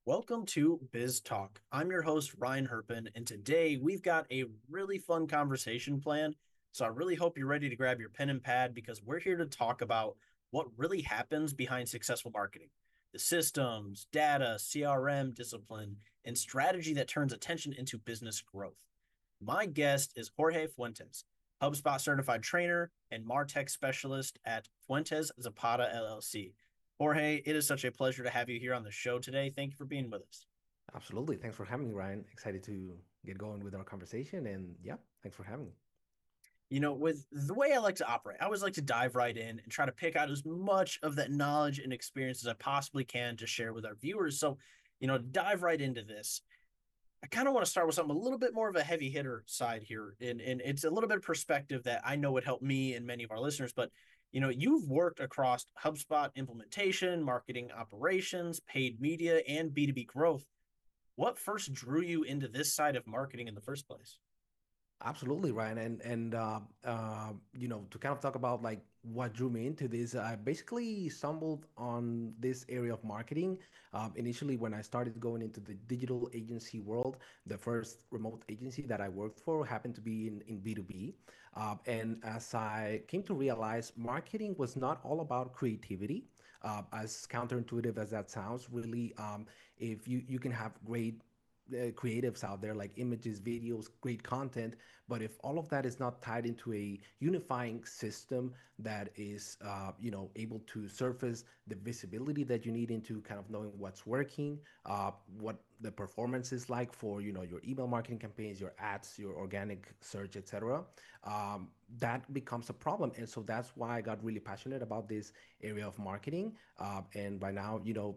Welcome to Biz Talk. I'm your host, Ryan Herpin, and today we've got a really fun conversation planned. So I really hope you're ready to grab your pen and pad because we're here to talk about what really happens behind successful marketing, the systems, data, CRM discipline, and strategy that turns attention into business growth. My guest is Jorge Fuentes, HubSpot certified trainer and MarTech specialist at Fuentes Zapata LLC. Jorge, it is such a pleasure to have you here on the show today. Thank you for being with us. Absolutely. Thanks for having me, Ryan. Excited to get going with our conversation. And yeah, thanks for having me. With the way I like to operate, I always like to dive right in and try to pick out as much of that knowledge and experience as I possibly can to share with our viewers. So, dive right into this. I kind of want to start with something a little bit more of a heavy hitter side here. And it's a little bit of perspective that I know would help me and many of our listeners. But, you've worked across HubSpot implementation, marketing operations, paid media, and B2B growth. What first drew you into this side of marketing in the first place? Absolutely, Ryan. And to kind of talk about like what drew me into this, I basically stumbled on this area of marketing. Initially, when I started going into the digital agency world, the first remote agency that I worked for happened to be in B2B. And as I came to realize, marketing was not all about creativity. As counterintuitive as that sounds, really, if you can have great creatives out there like images, videos, great content. But if all of that is not tied into a unifying system that is, able to surface the visibility that you need into kind of knowing what's working, what the performance is like for, your email marketing campaigns, your ads, your organic search, etc., that becomes a problem. And so that's why I got really passionate about this area of marketing. And by now,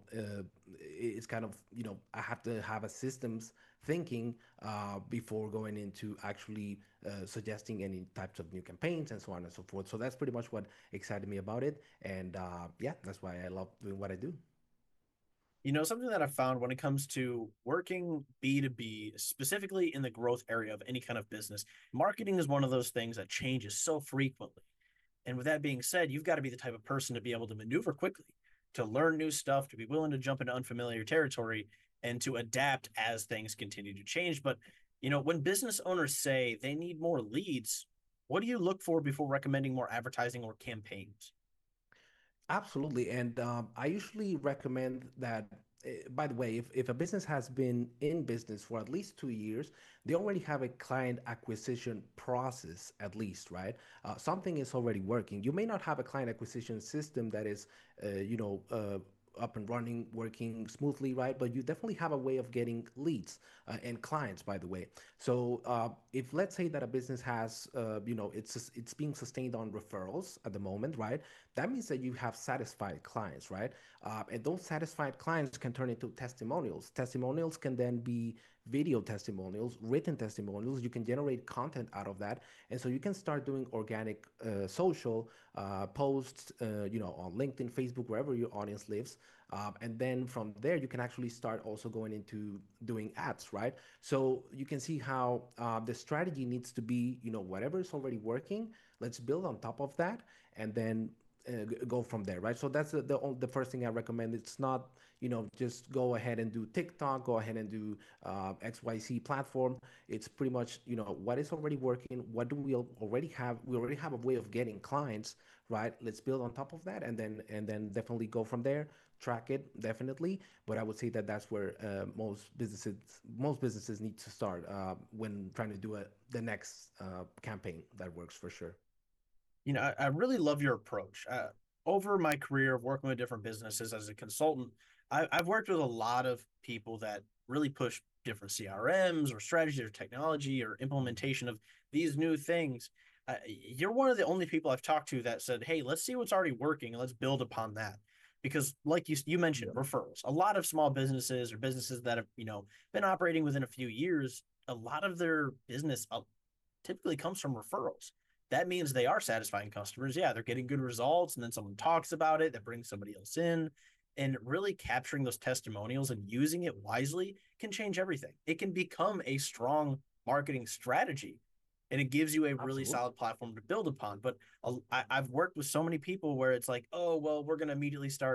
it's kind of, I have to have a systems thinking before going into actually suggesting any types of new campaigns and so on and so forth. So that's pretty much what excited me about it. And yeah, that's why I love doing what I do. Something that I found when it comes to working B2B, specifically in the growth area of any kind of business, marketing is one of those things that changes so frequently. And with that being said, you've got to be the type of person to be able to maneuver quickly, to learn new stuff, to be willing to jump into unfamiliar territory, and to adapt as things continue to change. But, when business owners say they need more leads, what do you look for before recommending more advertising or campaigns? Absolutely. And I usually recommend that, by the way, if a business has been in business for at least 2 years, they already have a client acquisition process, at least, right? Something is already working. You may not have a client acquisition system that is, up and running, working smoothly, right? But you definitely have a way of getting leads and clients, by the way. So if let's say that a business has, it's being sustained on referrals at the moment, right? That means that you have satisfied clients, right? And those satisfied clients can turn into testimonials. Testimonials can then be video testimonials, written testimonials. You can generate content out of that, and so you can start doing organic social posts, on LinkedIn, Facebook, wherever your audience lives, and then from there you can actually start also going into doing ads, right? So you can see how the strategy needs to be, whatever is already working, let's build on top of that, and then go from there, right? So that's the first thing I recommend. It's not, just go ahead and do TikTok, go ahead and do XYZ platform. It's pretty much, what is already working. What do we already have? We already have a way of getting clients, right? Let's build on top of that, and then definitely go from there. Track it definitely, but I would say that that's where most businesses need to start when trying to do the next campaign that works for sure. I really love your approach. Over my career of working with different businesses as a consultant, I've worked with a lot of people that really push different CRMs or strategies or technology or implementation of these new things. You're one of the only people I've talked to that said, "Hey, let's see what's already working and let's build upon that." Because, like you mentioned, referrals. A lot of small businesses or businesses that have been operating within a few years, a lot of their business typically comes from referrals. That means they are satisfying customers. Yeah, they're getting good results, and then someone talks about it that brings somebody else in. And really capturing those testimonials and using it wisely can change everything. It can become a strong marketing strategy and it gives you a really Absolutely. solid platform to build upon. But I've worked with so many people where it's like, oh, well, we're going to immediately start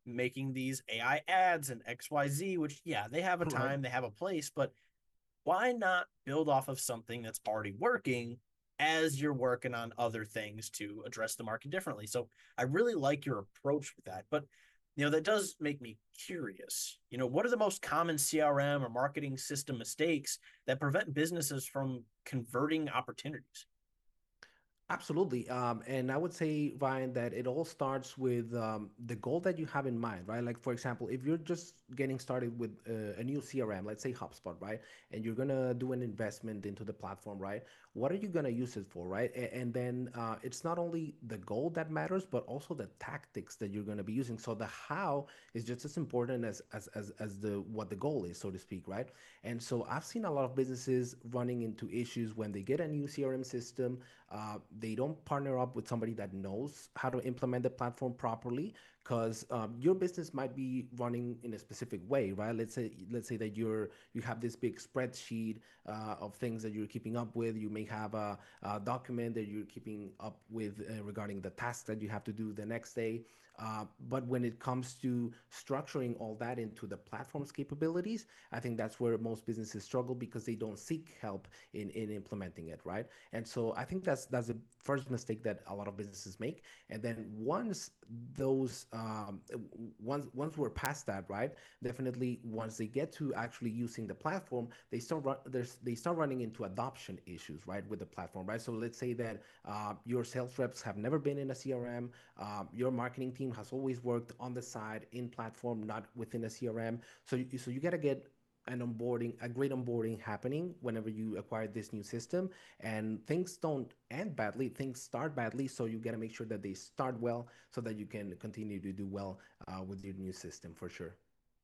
making these AI ads and XYZ, which, yeah, they have a Right. time, they have a place, but why not build off of something that's already working as you're working on other things to address the market differently? So I really like your approach with that. But that does make me curious. What are the most common CRM or marketing system mistakes that prevent businesses from converting opportunities? Absolutely. And I would say, Ryan, that it all starts with the goal that you have in mind, right? Like, for example, if you're just getting started with a new CRM, let's say HubSpot, right? And you're going to do an investment into the platform, right? What are you going to use it for, right? And then it's not only the goal that matters, but also the tactics that you're going to be using. So the how is just as important as the what the goal is, so to speak, right? And so I've seen a lot of businesses running into issues when they get a new CRM system. They don't partner up with somebody that knows how to implement the platform properly, because your business might be running in a specific way, right? Let's say that you have this big spreadsheet of things that you're keeping up with. You may have a document that you're keeping up with regarding the tasks that you have to do the next day. But when it comes to structuring all that into the platform's capabilities, I think that's where most businesses struggle because they don't seek help in implementing it, right? And so I think that's the first mistake that a lot of businesses make. And then those once we're past that, right? Definitely, once they get to actually using the platform, they start running into adoption issues, right, with the platform, right? So let's say that your sales reps have never been in a CRM. Your marketing team has always worked on the side in platform, not within a CRM. So you got to get a great onboarding happening whenever you acquire this new system. And things don't end badly, things start badly. So you got to make sure that they start well so that you can continue to do well with your new system for sure.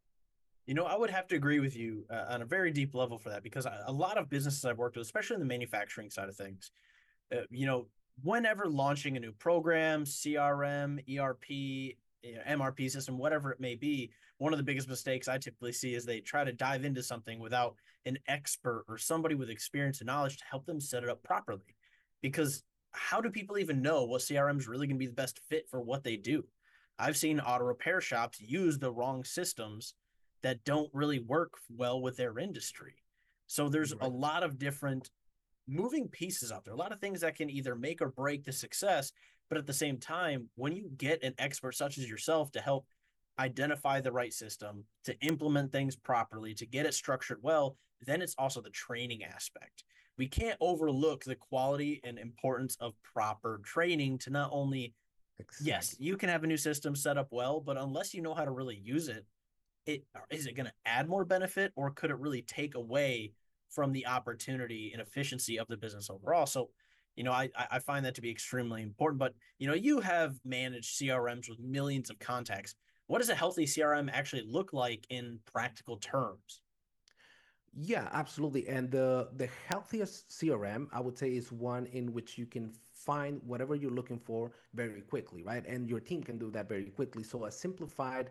I would have to agree with you on a very deep level for that because a lot of businesses I've worked with, especially in the manufacturing side of things, whenever launching a new program, CRM, ERP, MRP system, whatever it may be, one of the biggest mistakes I typically see is they try to dive into something without an expert or somebody with experience and knowledge to help them set it up properly. Because how do people even know what CRM is really going to be the best fit for what they do? I've seen auto repair shops use the wrong systems that don't really work well with their industry. So there's a Right. lot of different moving pieces out there, a lot of things that can either make or break the success. But at the same time, when you get an expert such as yourself to help identify the right system, to implement things properly, to get it structured well, then it's also the training aspect. We can't overlook the quality and importance of proper training to not only, yes, Exactly. you can have a new system set up well, but unless you know how to really use it, is it going to add more benefit or could it really take away from the opportunity and efficiency of the business overall? So, I find that to be extremely important. But you have managed CRMs with millions of contacts. What does a healthy CRM actually look like in practical terms? Yeah, absolutely. And the healthiest CRM, I would say, is one in which you can find whatever you're looking for very quickly, right? And your team can do that very quickly. So a simplified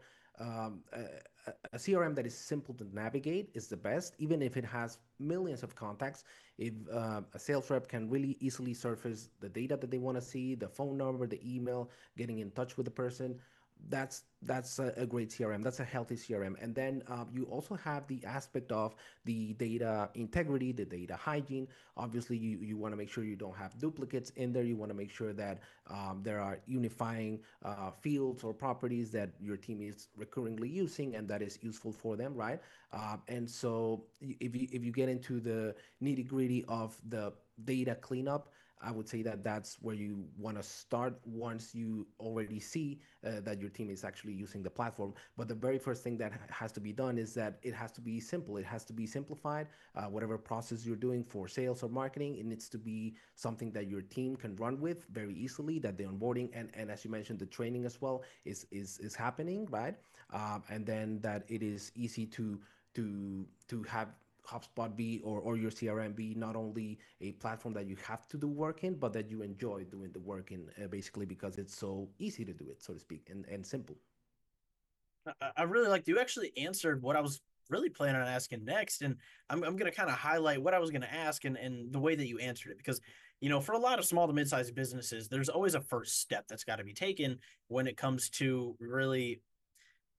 a CRM that is simple to navigate is the best, even if it has millions of contacts. If a sales rep can really easily surface the data that they want to see, the phone number, the email, getting in touch with the person, that's a great CRM. That's a healthy CRM. And then you also have the aspect of the data integrity, the data hygiene. Obviously, you want to make sure you don't have duplicates in there. You want to make sure that there are unifying fields or properties that your team is recurringly using and that is useful for them, right? And so if you get into the nitty gritty of the data cleanup, I would say that that's where you want to start once you already see that your team is actually using the platform. But the very first thing that has to be done is that it has to be simple. It has to be simplified. Whatever process you're doing for sales or marketing, it needs to be something that your team can run with very easily. That the onboarding and as you mentioned, the training as well is happening, right? And then that it is easy to have HubSpot be or your CRM be not only a platform that you have to do work in, but that you enjoy doing the work in, basically because it's so easy to do it, so to speak, and simple. I really like you actually answered what I was really planning on asking next. And I'm going to kind of highlight what I was going to ask and the way that you answered it. Because, for a lot of small to mid sized businesses, there's always a first step that's got to be taken when it comes to really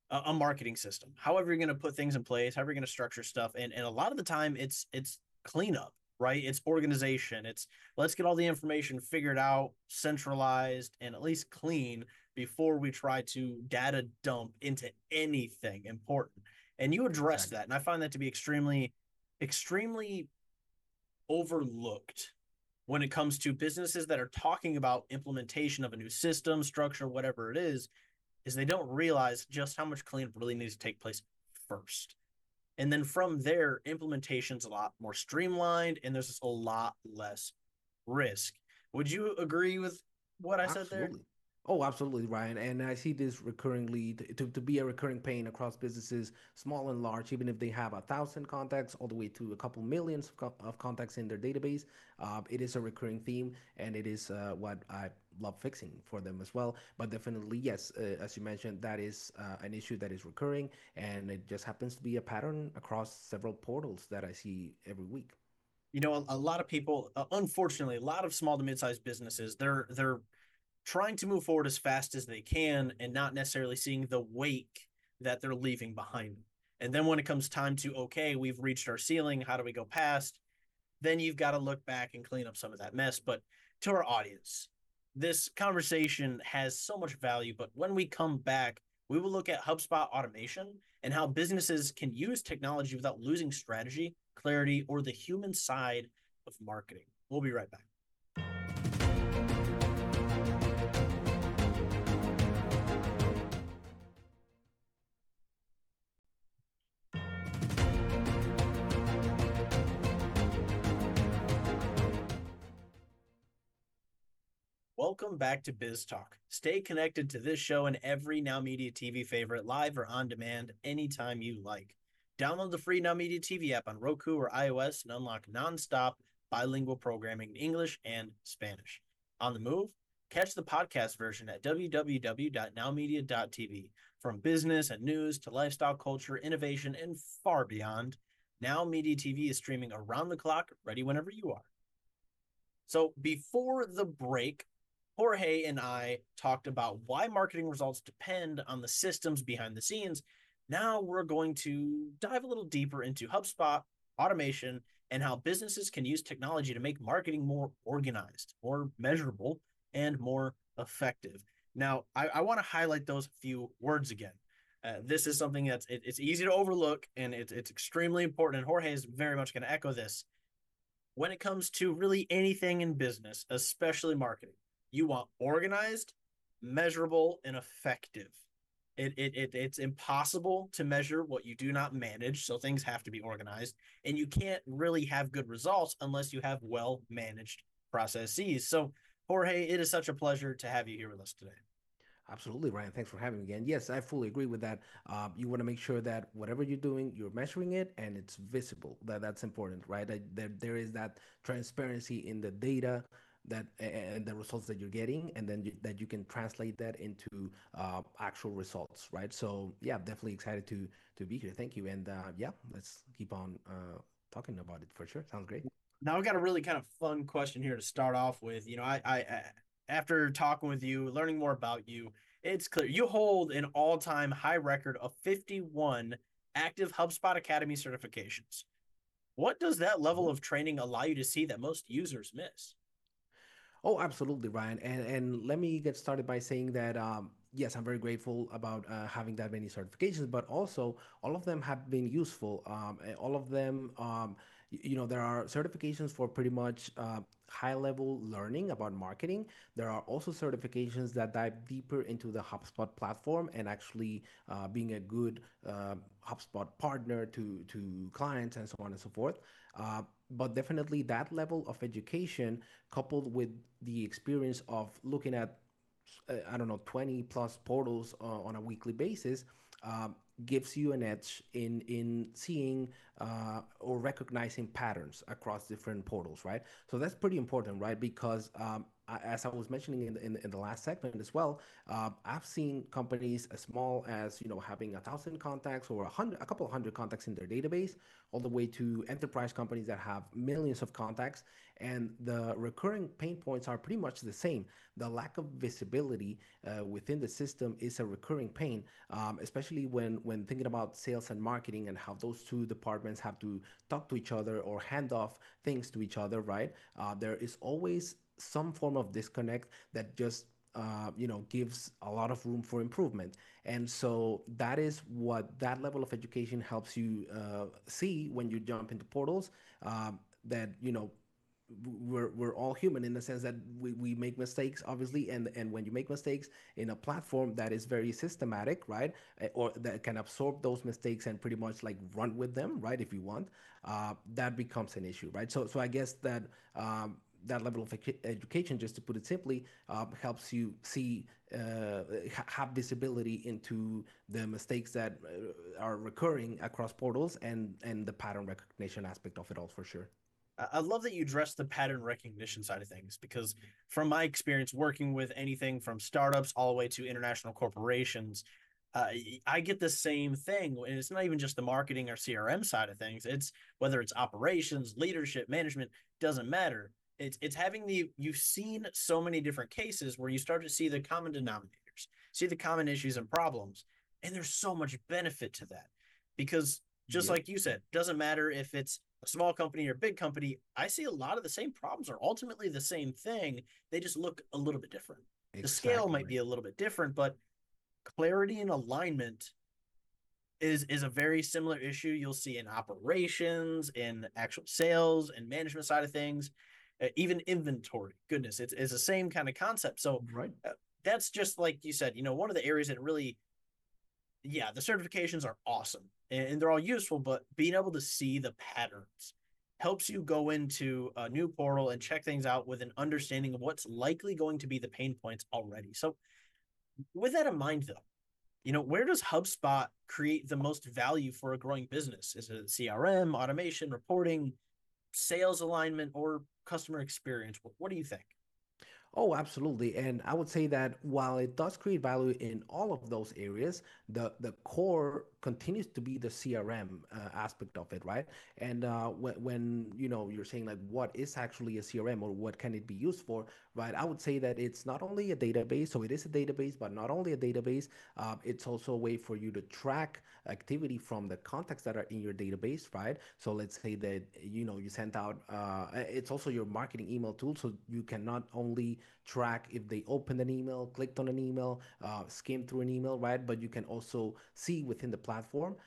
a marketing system. However, you're going to put things in place, however, you're going to structure stuff. And a lot of the time, it's cleanup, right? It's organization. It's let's get all the information figured out, centralized, and at least clean before we try to data dump into anything important. And you address Exactly. that. And I find that to be extremely overlooked when it comes to businesses that are talking about implementation of a new system, structure, whatever it is they don't realize just how much cleanup really needs to take place first. And then from there, implementation's a lot more streamlined and there's just a lot less risk. Would you agree with what I said there? Absolutely. Oh, absolutely, Ryan. And I see this recurringly to be a recurring pain across businesses, small and large, even if they have 1,000 contacts all the way to a couple millions of contacts in their database. It is a recurring theme, and it is what I love fixing for them as well. But definitely, yes, as you mentioned, that is an issue that is recurring, and it just happens to be a pattern across several portals that I see every week. You know, a lot of people, unfortunately, a lot of small to mid-sized businesses, they're trying to move forward as fast as they can and not necessarily seeing the wake that they're leaving behind. And then when it comes time to, okay, we've reached our ceiling, how do we go past? Then you've got to look back and clean up some of that mess. But to our audience, this conversation has so much value. But when we come back, we will look at HubSpot automation and how businesses can use technology without losing strategy, clarity, or the human side of marketing. We'll be right back. Welcome back to Biz Talk. Stay connected to this show and every Now Media TV favorite live or on demand anytime you like. Download the free Now Media TV app on Roku or iOS and unlock nonstop bilingual programming in English and Spanish. On the move, catch the podcast version at www.nowmedia.tv. From business and news to lifestyle, culture, innovation, and far beyond, Now Media TV is streaming around the clock, ready whenever you are. So before the break, Jorge and I talked about why marketing results depend on the systems behind the scenes. Now we're going to dive a little deeper into HubSpot, automation, and how businesses can use technology to make marketing more organized, more measurable, and more effective. Now, I want to highlight those few words again. This is something it's easy to overlook, and it's extremely important. And Jorge is very much going to echo this when it comes to really anything in business, especially marketing. You want organized, measurable, and effective. It's impossible to measure what you do not manage, so things have to be organized, and you can't really have good results unless you have well managed processes. So, Jorge, it is such a pleasure to have you here with us today. Absolutely, Ryan. Thanks for having me again. Yes, I fully agree with that. You want to make sure that whatever you're doing, you're measuring it and it's visible. That's important, right? There is that transparency in the data and the results that you're getting, and then that you can translate that into actual results, right? So yeah, definitely excited to be here. Thank you, and yeah, let's keep on talking about it for sure. Sounds great. Now I've got a really kind of fun question here to start off with. You know, after talking with you, learning more about you, it's clear you hold an all-time high record of 51 active HubSpot Academy certifications. What does that level of training allow you to see that most users miss? Oh, absolutely, Ryan. And let me get started by saying that yes, I'm very grateful about having that many certifications, but also all of them have been useful. All of them, there are certifications for pretty much high level learning about marketing. There are also certifications that dive deeper into the HubSpot platform and actually being a good HubSpot partner to clients and so on and so forth. But definitely that level of education coupled with the experience of looking at I don't know 20 plus portals on a weekly basis gives you an edge in seeing or recognizing patterns across different portals, right? So that's pretty important, right? Because as I was mentioning in the last segment as well, I've seen companies as small as having 1,000 contacts or a couple of hundred contacts in their database, all the way to enterprise companies that have millions of contacts, and the recurring pain points are pretty much the same. The lack of visibility within the system is a recurring pain, especially when thinking about sales and marketing and how those two departments have to talk to each other or hand off things to each other, right? There is always some form of disconnect that just gives a lot of room for improvement. And so that is what that level of education helps you see when you jump into portals. That we're all human in the sense that we make mistakes, obviously, and when you make mistakes in a platform that is very systematic, right, or that can absorb those mistakes and pretty much like run with them, right, if you want, that becomes an issue, right? So I guess that that level of education, just to put it simply, helps you see have visibility into the mistakes that are recurring across portals, and the pattern recognition aspect of it all, for sure. I love that you address the pattern recognition side of things because, from my experience working with anything from startups all the way to international corporations, uh, I get the same thing. And it's not even just the marketing or CRM side of things. It's whether it's operations, leadership, management, doesn't matter. It's having you've seen so many different cases where you start to see the common denominators, see the common issues and problems, and there's so much benefit to that because just Yep. like you said, doesn't matter if it's a small company or big company, I see a lot of the same problems are ultimately the same thing. They just look a little bit different. The scale Exactly, might be man. a little bit different, but clarity and alignment is a very similar issue you'll see in operations, in actual sales and management side of things, even inventory. Goodness, it's the same kind of concept. So Right. uh, that's just like you said, one of the areas that really, yeah, the certifications are awesome and they're all useful, but being able to see the patterns helps you go into a new portal and check things out with an understanding of what's likely going to be the pain points already. So, with that in mind, though, where does HubSpot create the most value for a growing business? Is it CRM, automation, reporting, sales alignment, or customer experience? What do you think? Oh, absolutely. And I would say that while it does create value in all of those areas, the core continues to be the CRM aspect of it, right? And when you're saying like what is actually a CRM or what can it be used for, right? I would say that it's not only a database, so it is a database, but not only a database. It's also a way for you to track activity from the contacts that are in your database, right? So let's say that you sent out. It's also your marketing email tool, so you can not only track if they opened an email, clicked on an email, skimmed through an email, right? But you can also see within the platform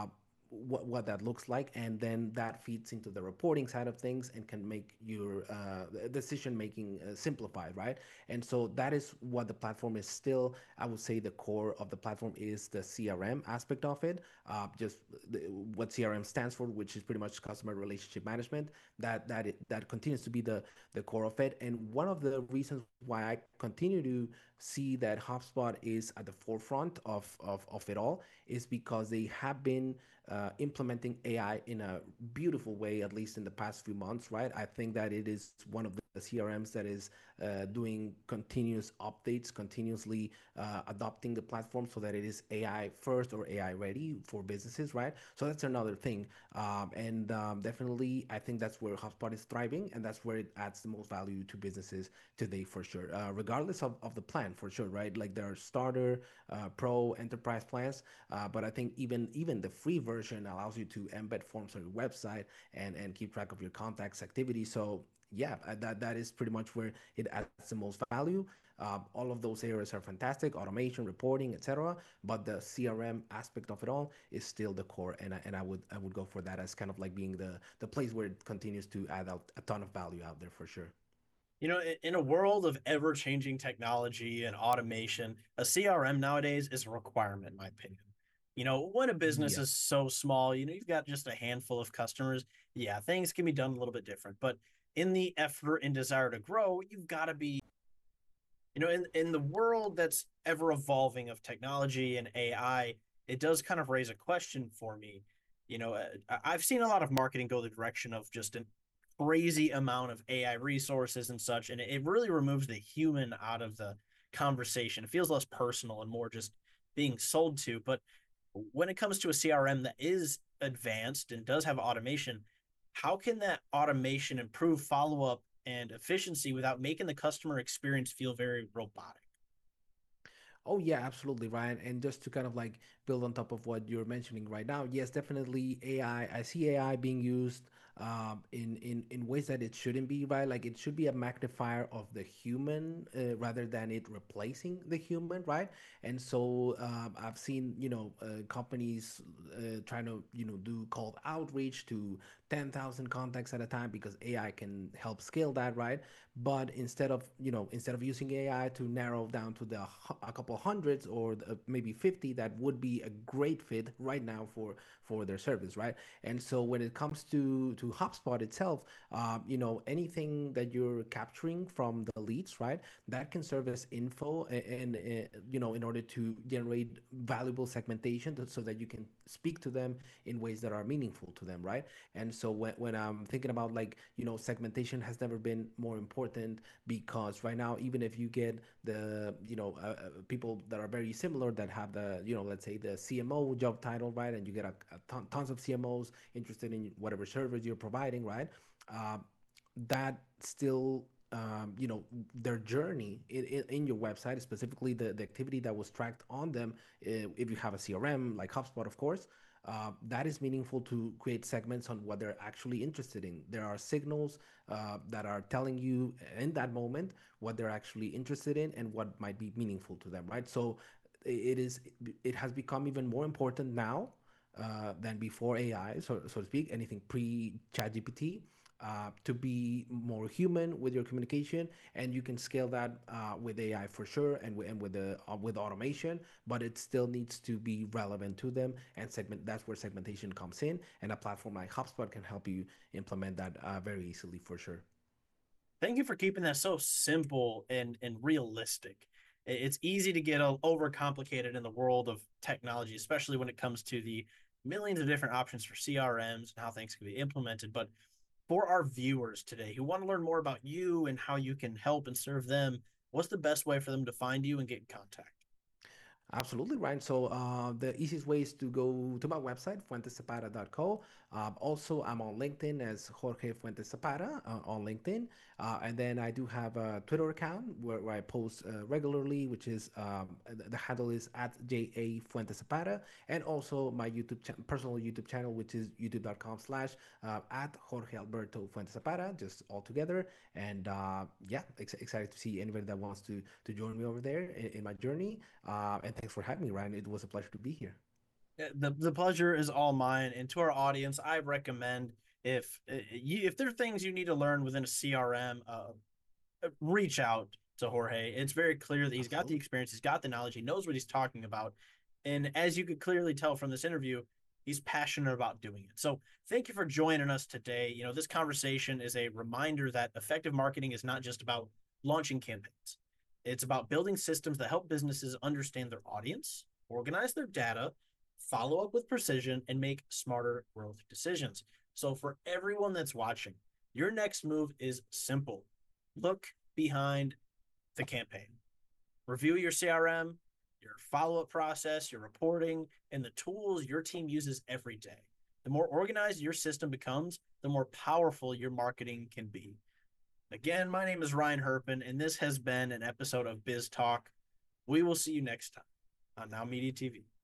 what that looks like, and then that feeds into the reporting side of things and can make your decision making simplified, right? And so that is what the platform is still. I would say the core of the platform is the CRM aspect of it, just what CRM stands for, which is pretty much customer relationship management. That continues to be the core of it. And one of the reasons why I continue to see that HubSpot is at the forefront of it all is because they have been implementing AI in a beautiful way, at least in the past few months, right? I think that it is one of the CRMs that is doing continuous updates, continuously adopting the platform so that it is AI first or AI ready for businesses, right? So that's another thing. And definitely, I think that's where HubSpot is thriving, and that's where it adds the most value to businesses today, for sure. Regardless of the plan, for sure, right? Like there are starter, pro, enterprise plans, but I think even the free version allows you to embed forms on your website and keep track of your contacts activity. So yeah, that is pretty much where it adds the most value. All of those areas are fantastic: automation, reporting, etc. But the CRM aspect of it all is still the core, and I would go for that as kind of like being the place where it continues to add out a ton of value out there, for sure. In a world of ever changing technology and automation, a CRM nowadays is a requirement, in my opinion. When a business Yeah. is so small, you've got just a handful of customers. Yeah, things can be done a little bit different. But in the effort and desire to grow, you've got to be, in the world that's ever evolving of technology and AI, it does kind of raise a question for me. I've seen a lot of marketing go the direction of just a crazy amount of AI resources and such, and it really removes the human out of the conversation. It feels less personal and more just being sold to. But when it comes to a CRM that is advanced and does have automation, how can that automation improve follow up and efficiency without making the customer experience feel very robotic? Oh yeah, absolutely, Ryan. And just to kind of like build on top of what you're mentioning right now, yes, definitely AI. I see AI being used in ways that it shouldn't be, right? Like it should be a magnifier of the human rather than it replacing the human, right? And so I've seen companies trying to do cold outreach to 10,000 contacts at a time because AI can help scale that, right? But instead of using AI to narrow down to a couple hundreds or maybe 50 that would be a great fit right now for their service, right? And so when it comes to HubSpot itself, anything that you're capturing from the leads, right, that can serve as info and in order to generate valuable segmentation so that you can speak to them in ways that are meaningful to them, right? And so when I'm thinking about like segmentation has never been more important because right now even if you get the people that are very similar that have the let's say the CMO job title, right, and you get tons of CMOs interested in whatever service you're providing, right, uh, that still their journey in your website, specifically the activity that was tracked on them, if you have a CRM like HubSpot, of course, that is meaningful to create segments on what they're actually interested in. There are signals that are telling you in that moment what they're actually interested in and what might be meaningful to them, right? So it is it has become even more important now than before AI, so to speak, anything pre ChatGPT, to be more human with your communication, and you can scale that with AI for sure, and with automation. But it still needs to be relevant to them, and segment. That's where segmentation comes in, and a platform like HubSpot can help you implement that very easily for sure. Thank you for keeping that so simple and realistic. It's easy to get overcomplicated in the world of technology, especially when it comes to the millions of different options for CRMs and how things can be implemented. But for our viewers today who want to learn more about you and how you can help and serve them, what's the best way for them to find you and get in contact? Absolutely, Ryan. So the easiest way is to go to my website, fuenteszapara.co. Also, I'm on LinkedIn as Jorge Fuentes Zapata on LinkedIn. And then I do have a Twitter account where I post regularly, which is the handle is at JA Fuentes Zapata. And also my personal YouTube channel, which is youtube.com/at Jorge Alberto Fuentes Zapata, just all together. And yeah, excited to see anybody that wants to join me over there in my journey. And thanks for having me, Ryan. It was a pleasure to be here. The pleasure is all mine. And to our audience, I recommend if there are things you need to learn within a CRM, reach out to Jorge. It's very clear that he's got the Absolutely. experience, he's got the knowledge, he knows what he's talking about. And as you could clearly tell from this interview, he's passionate about doing it. So thank you for joining us today. This conversation is a reminder that effective marketing is not just about launching campaigns. It's about building systems that help businesses understand their audience, organize their data, follow up with precision, and make smarter growth decisions. So, for everyone that's watching, your next move is simple. Look behind the campaign. Review your CRM, your follow up process, your reporting, and the tools your team uses every day. The more organized your system becomes, the more powerful your marketing can be. Again, my name is Ryan Herpin, and this has been an episode of Biz Talk. We will see you next time on Now Media TV.